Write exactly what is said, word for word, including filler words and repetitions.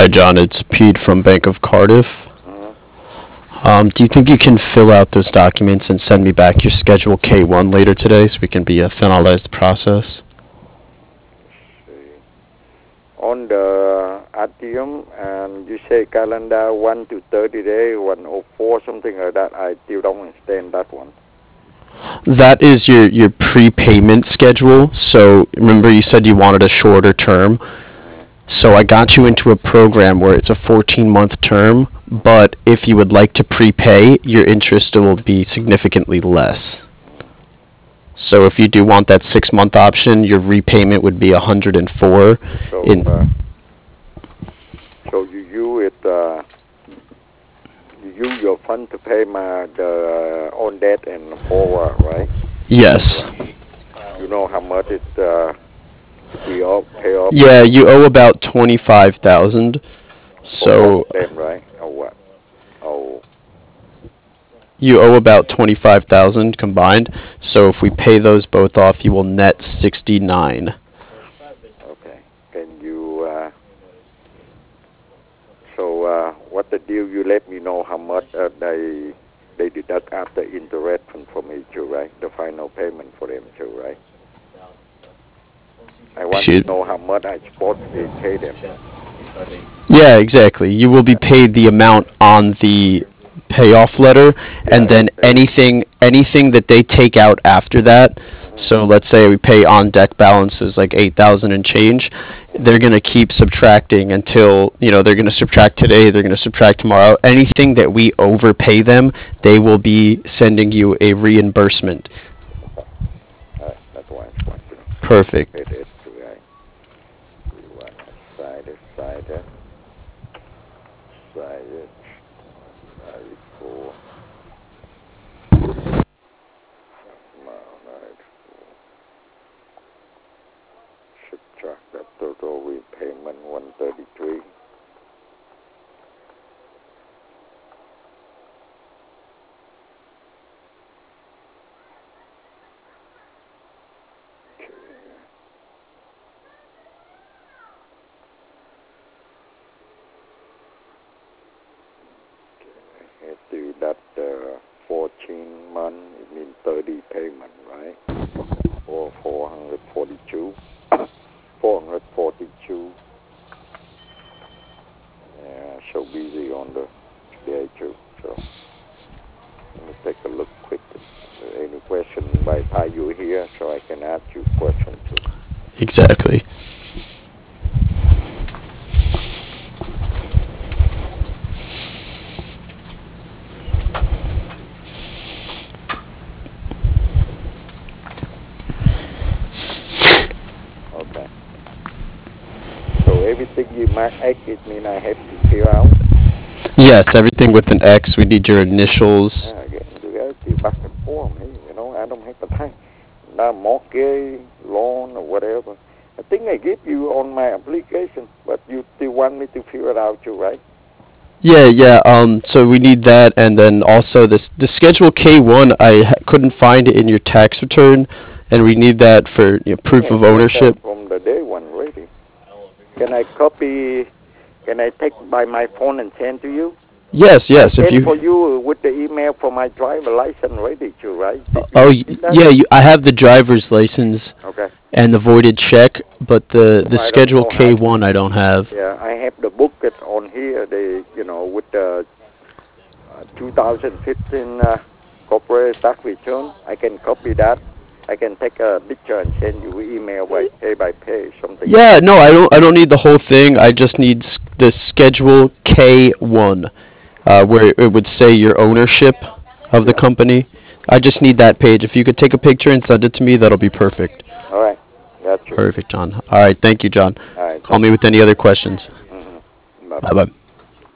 Hi, John. It's Pete from Bank of Cardiff. Mm-hmm. Um, do you think you can fill out those documents and send me back your Schedule K one later today so we can be uh, finalize the process? See. On the A T M, and you say calendar one to thirty day, one oh four, something like that. I still don't understand that one. That is your, your prepayment schedule. So remember you said you wanted a shorter term. Mm-hmm. So I got you into a program where it's a fourteen month term, but if you would like to prepay, your interest will be significantly less. Mm-hmm. So if you do want that six month option, your repayment would be one hundred four So, in uh, so you use it, uh, you use your fund to pay my the uh, on debt and forward, right? yes. You know how much it uh, to be off, pay off Yeah, you owe about twenty-five thousand. for both So of them, right? Or what? Oh, you owe about twenty-five thousand combined. So if we pay those both off, you will net sixty-nine. okay. Can you? Uh, so uh, what the deal? You let me know how much uh, they they deduct after interest from, from me too, right? The final payment for them too, right? I want to Excuse. know how much I supposed to be pay them. Yeah, exactly. You will be paid the amount on the payoff letter, Yeah, and I then understand. anything anything that they take out after that. Mm-hmm. So let's say we pay on deck balances like eight thousand and change. They're Mm-hmm. gonna keep subtracting until you know they're gonna subtract today. They're gonna subtract tomorrow. Anything that we overpay them, they will be sending you a reimbursement. Okay. All right. That's what I just want to know. Perfect. It is too, right? We want to side it, side it, side it, side it for amount, right? Subtract that total repayment one thirty-three. Okay. Okay. Do that uh, fourteen month, it means thirty payment, right? Or four hundred forty-two. four hundred forty-two. Yeah, so busy on the today too. So let me take a look quickly. Any question by the time you here, so I can ask you question too. Exactly. Okay. So everything you might X, it mean I have to fill out. Yes, everything with an X. We need your initials. Uh, again, do everything back and forth. Me, you know, I don't have the time. Now mortgage, loan, or whatever. I think I give you on my application, but you still want me to fill it out too, right? Yeah, yeah. Um, so we need that, and then also this the Schedule K one. I ha- couldn't find it in your tax return, and we need that for you know, I think proof I of sent that ownership. from the day one already. Can I copy? Can I take by my phone and send to you? Yes, I yes. If sent you, for you with the email for my driver license ready too, right? Did oh you y- see that? yeah, you, I have the driver's license Okay. and the voided check, but the So the I don't Schedule know how. K one I don't have. Yeah, I have the book it on here. They, you know, with the uh, two thousand fifteen uh, corporate tax return. I can copy that. I can take a picture and send you email by pay by pay something like Yeah, that. no, I don't. I don't need the whole thing. I just need s- the Schedule K one, uh, where it would say your ownership of the Yeah. company. I just need that page. If you could take a picture and send it to me, that'll be perfect. All right. Got you. Perfect, John. All right, thank you, John. All right. Call Thank me you. with any other questions. Mm-hmm. Bye Bye bye. bye.